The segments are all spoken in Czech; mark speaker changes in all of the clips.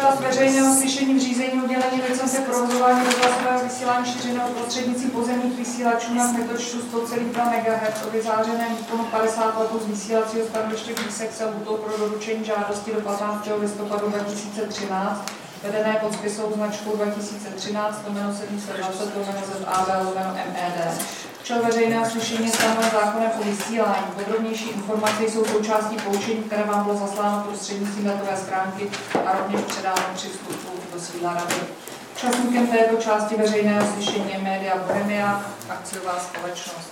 Speaker 1: Část veřejného slyšení v řízení udělení licence provozování rozhlasového vysílání šířeného prostřednictvím pozemních vysílačů na kmitočtu 100,2 MHz o vyzářeném výkonu 50 W z vysílacího stanoviště Písek se lhůtou pro doručení žádosti do 15. listopadu 2013, vedené pod spisovou značkou 2013/720/ZAB/MED. Účel veřejného slyšení je stanoven zákonem o vysílání. Podrobnější informace jsou součástí poučení, které vám bylo zasláno prostřednictvím datové schránky a rovněž předáno při vstupu do sídla rady. Účastníkem této části veřejného slyšení je Media Bohemia, akciová společnost.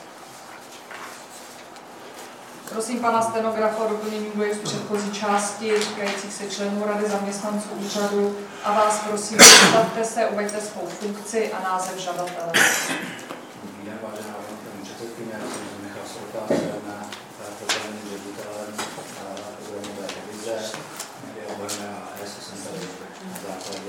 Speaker 1: Prosím pana stenografa o doplnění údajů z předchozí části týkajících se členů rady, zaměstnanců úřadu a vás prosím, představte se, uveďte svou funkci a název žadatele.
Speaker 2: Vážená paní předsedkyně, já jsem Michal Srota, jsem programovým ředitelem programové televize, Media Bohemia AS, jsem tady na základě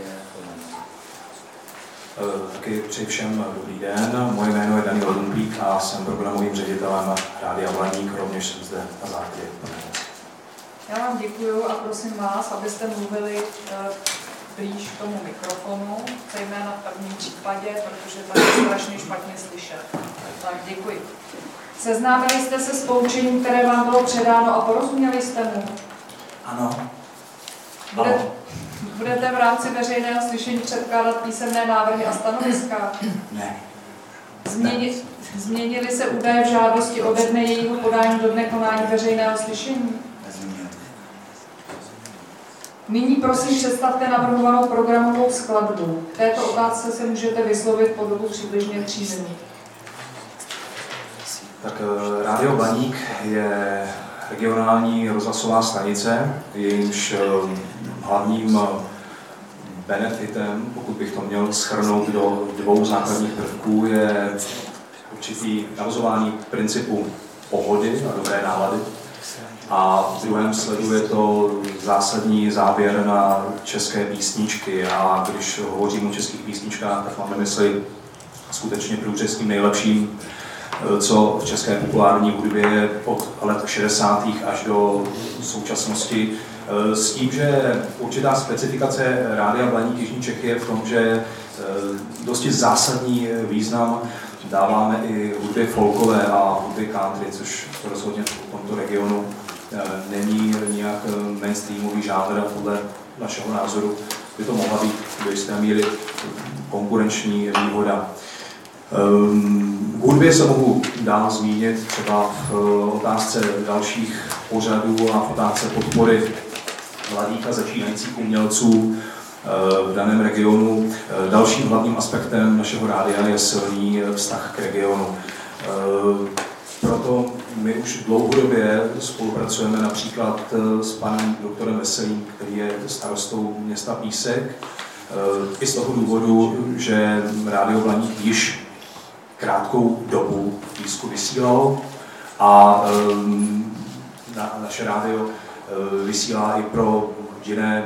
Speaker 3: Taky přeji všem dobrý den. Moje jméno je Daniel Lumpík a jsem programovým ředitelem Rádia Blaník, rovněž jsem zde na základě.
Speaker 1: Já vám děkuju a prosím vás, abyste mluvili blíž k tomu mikrofonu, zejména v prvním případě, protože tady je strašně špatně slyšet. Tak děkuji. Seznámili jste se s poučením, které vám bylo předáno a porozuměli jste mu?
Speaker 3: Ano.
Speaker 1: Budete v rámci veřejného slyšení předkládat písemné návrhy a stanoviska?
Speaker 3: Ne.
Speaker 1: Změnily se údaje v žádosti ode dne jejího podání do dne konání veřejného slyšení?
Speaker 3: Nezměnily.
Speaker 1: Nyní prosím představte navrhovanou programovou skladbu. K této otázce se můžete vyslovit po dobu přibližně 3 minut.
Speaker 3: Tak Rádio Blaník je regionální rozhlasová stanice, jejímž hlavním benefitem, pokud bych to měl shrnout do 2 základních prvků, je určitý navozování principu pohody a dobré nálady. A v druhém sledu je to zásadní záběr na české písničky. A když hovořím o českých písničkách, tak mám na mysli skutečně průřezkým nejlepším, co v české populární hudbě je od let 60. až do současnosti. S tím, že určitá specifikace Rádia Blaník Jižní Čechy je v tom, že dosti zásadní význam dáváme i hudbě folkové a hudbě country, což rozhodně v tomto regionu není nějak mainstreamový žánr a podle našeho názoru by to mohla být do jisté míry konkurenční výhoda. V hudbě se mohu dál zmínit třeba v otázce dalších pořadů a v otázce podpory mladých a začínajících umělců v daném regionu. Dalším hlavním aspektem našeho rádia je silný vztah k regionu. Proto my už dlouhodobě spolupracujeme například s panem doktorem Veselým, který je starostou města Písek. I z toho důvodu, že Rádio Blaník již krátkou dobu v Písku vysílalo a naše rádio vysílá i pro jiné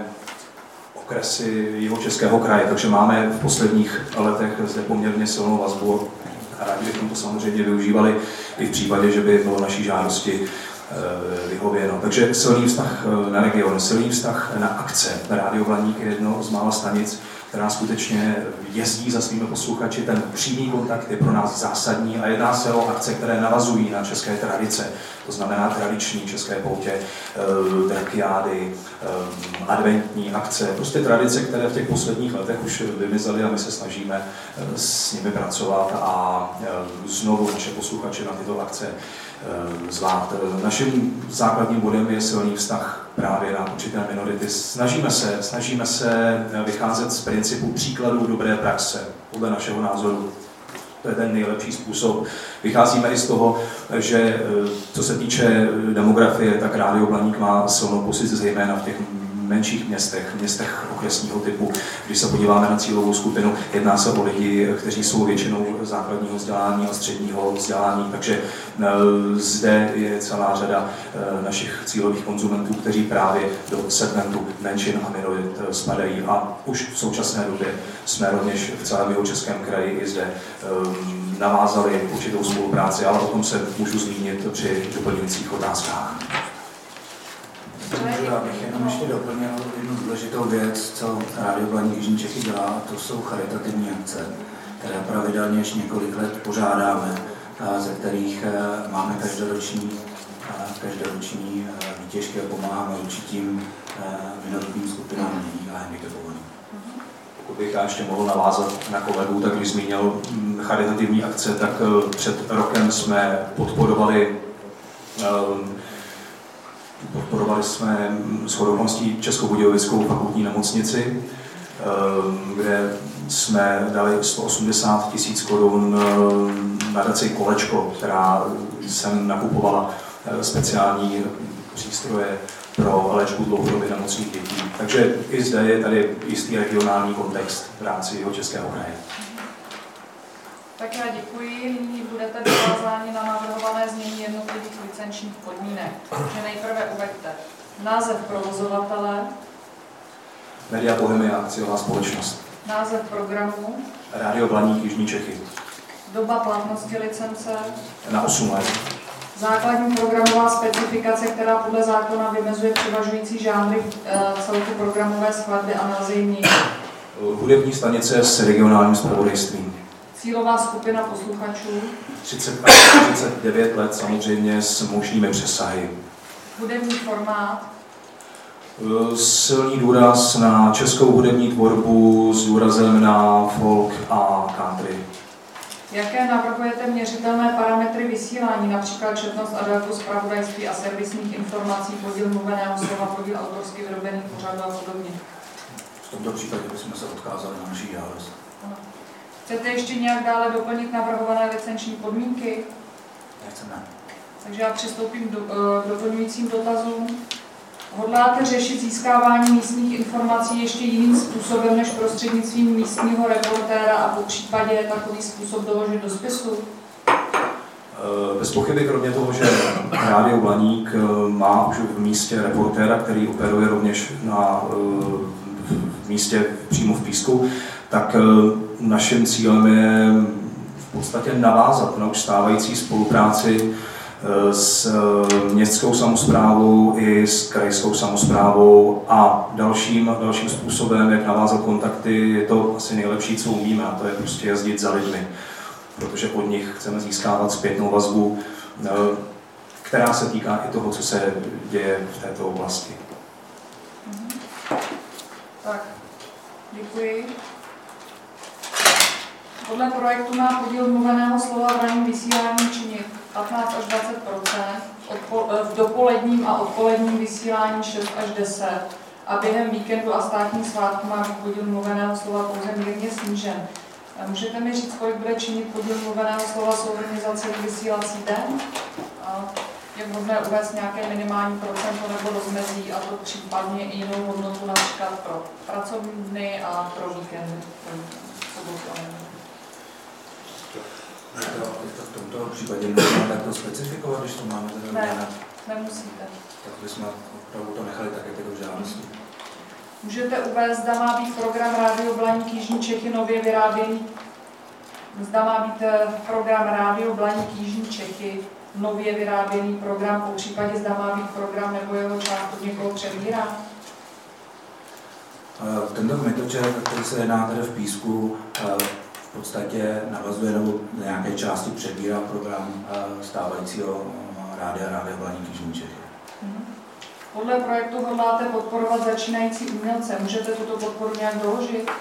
Speaker 3: okresy Jihočeského kraje, takže máme v posledních letech zde poměrně silnou vazbu a rádi bychom to samozřejmě využívali i v případě, že by bylo naší žádosti vyhověno. Takže silný vztah na region, silný vztah na akce. Rádio Blaník je jedno z mála stanic, která skutečně jezdí za svými posluchači. Ten přímý kontakt je pro nás zásadní a jedná se o akce, které navazují na české tradice. To znamená tradiční české poutě, drakiády, adventní akce. Prostě tradice, které v těch posledních letech už vymizely a my se snažíme s nimi pracovat a znovu naše posluchače na tyto akce zvát. Naším základním bodem je silný vztah právě na určité minority. Snažíme se vycházet z principu příkladů dobré praxe, podle našeho názoru. To je ten nejlepší způsob. Vycházíme i z toho, že co se týče demografie, tak Rádio Blaník má silnou pozici zejména v těch menších městech okresního typu. Když se podíváme na cílovou skupinu, jedná se o lidi, kteří jsou většinou základního vzdělání a středního vzdělání, takže zde je celá řada našich cílových konzumentů, kteří právě do segmentu menšin a minorit spadají. A už v současné době jsme rovněž v celém Jihočeském kraji i zde navázali určitou spolupráci, ale o tom se můžu zmínit při doplňujících otázkách.
Speaker 4: Já bych jenom ještě doplnil jednu důležitou věc, co Rádio Blaník Jižní Čechy dělá, to jsou charitativní akce, které pravidelně již několik let pořádáme, ze kterých máme každoroční výtěžky a pomáháme určitým minoritním skupinám lidí a handicapovaným.
Speaker 3: Pokud bych já ještě mohl navázat na kolegu, tak když zmínil charitativní akce, tak před rokem jsme podporovali jsme shodou okolností Českobudějovickou fakultní nemocnici, kde jsme dali 180 000 korun nadaci Kolečko, která sem nakupovala speciální přístroje pro léčbu dlouhodobě nemocných dětí. Takže i zde je tady jistý regionální kontext v rámci Jihočeského kraje.
Speaker 1: Tak já děkuji. Nyní budete dotázáni na navrhované změny jednotlivých licenčních podmínek. Takže nejprve uveďte název provozovatele,
Speaker 3: Media Bohemia akciová společnost,
Speaker 1: název programu,
Speaker 3: Rádio Blaník Jižní Čechy,
Speaker 1: doba platnosti licence,
Speaker 3: na 8 let,
Speaker 1: základní programová specifikace, která podle zákona vymezuje převažující žánry celku programové skladby a nelze jim měnit.
Speaker 3: hudební stanice s regionálním zpravodajstvím.
Speaker 1: Cílová skupina posluchačů,
Speaker 3: 30 až 49 let samozřejmě s možnými přesahy.
Speaker 1: hudební formát,
Speaker 3: Silný důraz na českou hudební tvorbu s důrazem na folk a country.
Speaker 1: jaké navrhujete měřitelné parametry vysílání, například četnost a délku zpravodajství a servisních informací, podíl mluveného slova, podíl autorsky vyrobených pořadů a podobně.
Speaker 4: V tomto případě bychom se odkázali na naší žádost.
Speaker 1: Chcete ještě nějak dále doplnit navrhované licenční podmínky?
Speaker 4: Nechceme.
Speaker 1: Takže já přistoupím k doplňujícím dotazům. Hodláte řešit získávání místních informací ještě jiným způsobem než prostřednictvím místního reportéra a po případě takový způsob doložit do spisu?
Speaker 3: Bez pochyby, kromě toho, že Rádio Blaník má už v místě reportéra, který operuje rovněž v místě přímo v Písku, tak naším cílem je v podstatě navázat na už stávající spolupráci s městskou samosprávou i s krajskou samosprávou a dalším způsobem, jak navázat kontakty, je to asi nejlepší, co umíme, a to je prostě jezdit za lidmi, protože od nich chceme získávat zpětnou vazbu, která se týká i toho, co se děje v této oblasti.
Speaker 1: Tak, děkuji. Podle projektu má podíl mluveného slova v ranním vysílání činit 15 až 20%, v dopoledním a odpoledním vysílání 6 až 10 a během víkendu a státních svátků má být podíl mluveného slova pouze mírně snížen. Můžete mi říct, kolik bude činit podíl mluveného slova souhrnně za celý vysílací den? Je možné uvést nějaké minimální procento nebo rozmezí, a to případně i jinou hodnotu například pro pracovní dny a pro víkendy,
Speaker 4: V tomto případě můžeme takto specifikovat, když to máme tady.
Speaker 1: Ne, nemusíte.
Speaker 4: Tak bychom opravdu to nechali tak, jak je to v žádosti.
Speaker 1: Můžete uvést, zda má být program Rádio Blaník Jižní Čechy nově vyráběný, zda má být program Rádio Blaník Jižní Čechy nově vyráběný program, po případě zda má být program nebo jeho část od někoho přebírá?
Speaker 4: Tento kmitočet, který se jedná tady v Písku, v podstatě navazuje nebo na nějaké části přebírá program stávajícího Rádia Blaník Jižní Čechy.
Speaker 1: Podle projektu hodláte podporovat začínající umělce. Můžete tuto podporu nějak doložit?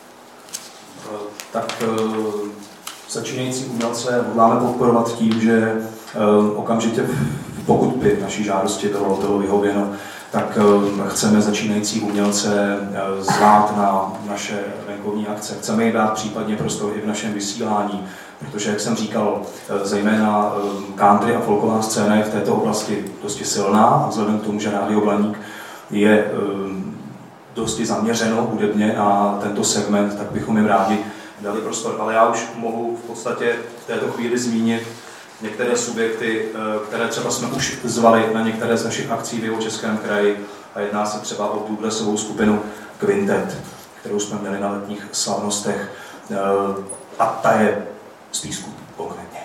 Speaker 3: Tak začínající umělce hodláme podporovat tím, že okamžitě, pokud by naší žádosti bylo vyhověno, tak chceme začínající umělce zvát na naše venkovní akce. Chceme jim dát případně prostor i v našem vysílání, protože, jak jsem říkal, zejména country a folková scéna je v této oblasti dosti silná a vzhledem k tomu, že Rádio Blaník je dosti zaměřeno hudebně na tento segment, tak bychom jim rádi dali prostor. Ale já už mohu v podstatě v této chvíli zmínit některé subjekty, které třeba jsme už zvali na některé z našich akcí v Jihočeském kraji. A jedná se třeba o bluegrassovou skupinu Quintet, kterou jsme měli na letních slavnostech. A ta je z Písku konkrétně.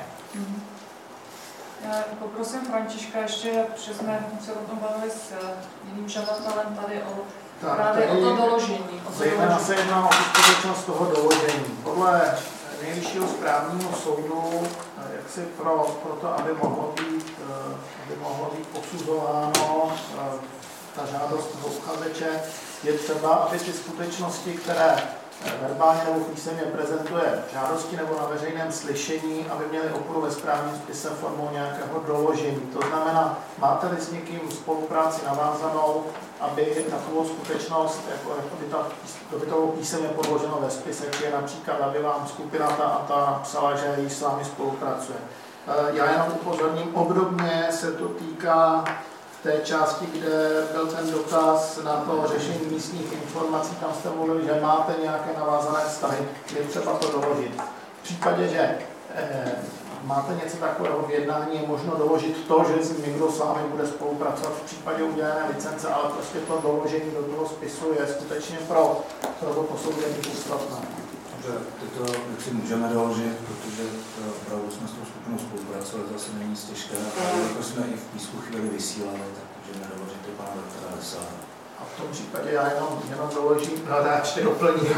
Speaker 1: Poprosím Františka ještě, protože jsme se o tom bavili s jiným žadatelem tady o právě o to doložení.
Speaker 5: Zejména se jedná o skutečnost toho doložení. Podle Nejvyššího správního soudu, jak si pro to, aby mohlo být posuzováno ta žádost toho uchazeče, je třeba, aby ty skutečnosti, které verbálně nebo písemně prezentuje v žádosti nebo na veřejném slyšení, aby měly oporu ve správním spise formou nějakého doložení. To znamená, máte-li s někým spolupráci navázanou, aby takovou skutečnost, to by to bylo písemně podloženo ve spise, je například, aby vám skupina ta a ta napsala, že jí s vámi spolupracuje. Já jenom upozorním, obdobně se to týká té části, kde byl ten dotaz na to řešení místních informací, tam jste mluvili, že máte nějaké navázané vztahy, je třeba to doložit. V případě, že máte něco takového v jednání, je možno doložit to, že někdo s vámi bude spolupracovat v případě udělené licence, ale prostě to doložení do toho spisu je skutečně pro to posouzení podstatné.
Speaker 4: Dobře, tyto věci můžeme doložit, protože opravdu jsme s tou skupinou spolupracovali, zase není nic těžké. Jako jsme i v písku chvíli vysílali, tak můžeme doložit i pana doktora Veselého.
Speaker 5: A v tom případě já jenom doložím, ještě doplním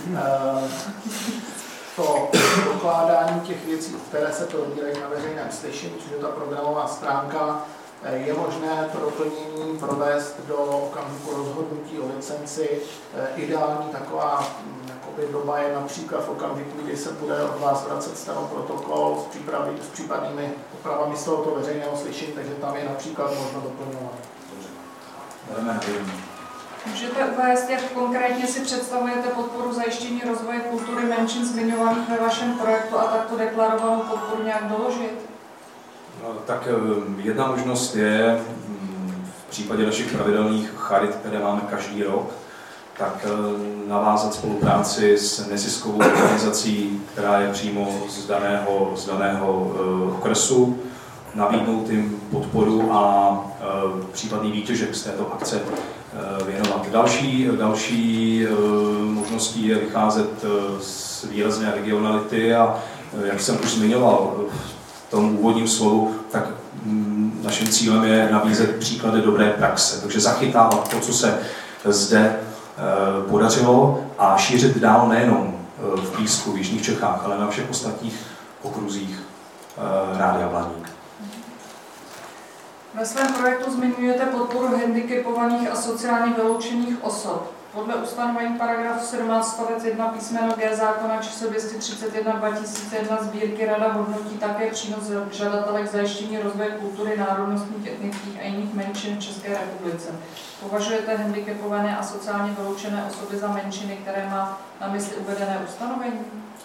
Speaker 5: to dokládání těch věcí, které se probírají na veřejném slyšení, což je ta programová stránka. Je možné to doplnění provést do okamžiku rozhodnutí o licenci. Ideální taková doba je například v okamžiku, kdy se bude od vás vracet stenoprotokol s případnými opravami z tohoto veřejného slyšení, takže tam je například možno doplňovat.
Speaker 1: Můžete uvést, jak konkrétně si představujete podporu zajištění rozvoje kultury menšin zmiňovaných ve vašem projektu a takto deklarovanou podporu nějak doložit?
Speaker 3: No, tak jedna možnost je v případě našich pravidelných charit, které máme každý rok, tak navázat spolupráci s neziskovou organizací, která je přímo z daného okresu, nabídnout jim podporu a případný výtěžek z této akce věnovat. Další možností je vycházet z výrazné regionality a jak jsem už zmiňoval v tom úvodním slovu, tak naším cílem je nabízet příklady dobré praxe. Takže zachytávat to, co se zde podařilo a šířit dál nejenom v Písku, v Jižních Čechách, ale na všech ostatních okruzích Rádia Blaník.
Speaker 1: Ve svém projektu zmiňujete podporu handicapovaných a sociálně vyloučených osob. Podle ustanovení paragrafu 17 stavec 1 písmeno G zákona číslo 231/2001 sbírky Rada hodnotí také přínos žadatele k zajištění rozvoje kultury národnostních, etnických a jiných menšin v České republice. Považujete handicapované a sociálně vyloučené osoby za menšiny, které má na mysli uvedené ustanovení?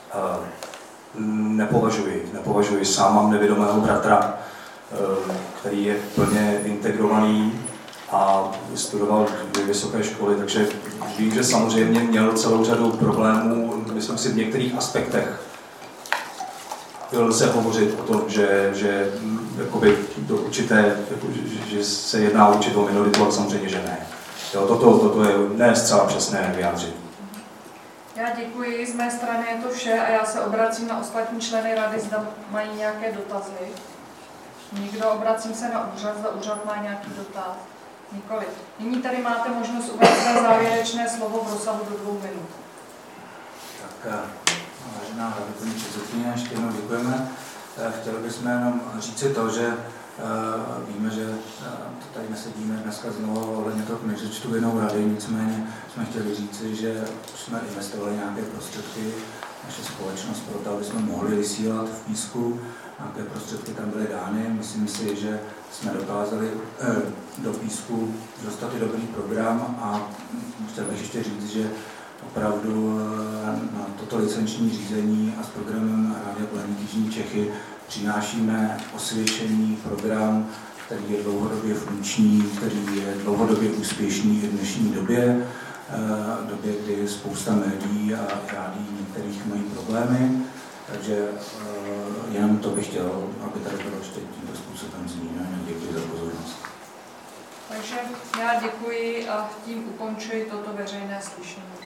Speaker 3: Nepovažuji. Sám mám nevědomého bratra, který je plně integrovaný a studoval v vysoké školy, takže vím, že samozřejmě měl celou řadu problémů. Myslím si, v některých aspektech lze hovořit o tom, že jakoby do určité, že se jedná o určitou minoritu, ale samozřejmě, že ne. Toto je ne zcela přesné vyjádření.
Speaker 1: Já děkuji, z mé strany je to vše a já se obracím na ostatní členy rady, zda mají nějaké dotazy. Nikdo, obracím se na úřad, zda úřad má nějaký dotaz. Nikoli. Nyní tady máte možnost uvést své závěrečné slovo v rozsahu do 2 minut.
Speaker 4: Tak, vážená paní předsedkyně, ještě jednou děkujeme. Chtěli bychom jenom říci to, že víme, že tady nesedíme dneska znovu ohledně toho kněžečtu jinou rady, nicméně jsme chtěli říci, že jsme investovali nějaké prostředky, naše společnost pro to, aby jsme mohli vysílat v Písku. Nějaké prostředky tam byly dány. Myslím si, že jsme dokázali do Písku dostat i dobrý program a chtěl bych ještě říct, že opravdu na toto licenční řízení a s programem Rádia Blaník Jižní Čechy přinášíme osvědčený program, který je dlouhodobě funkční, který je dlouhodobě úspěšný i v dnešní době, kdy spousta médií a rádií některých mají problémy. Takže jenom to bych chtěl, aby tady bylo ještě tímto způsobem zmíněno. Děkuji za pozornost.
Speaker 1: Takže já děkuji a tím ukončuji toto veřejné slyšení.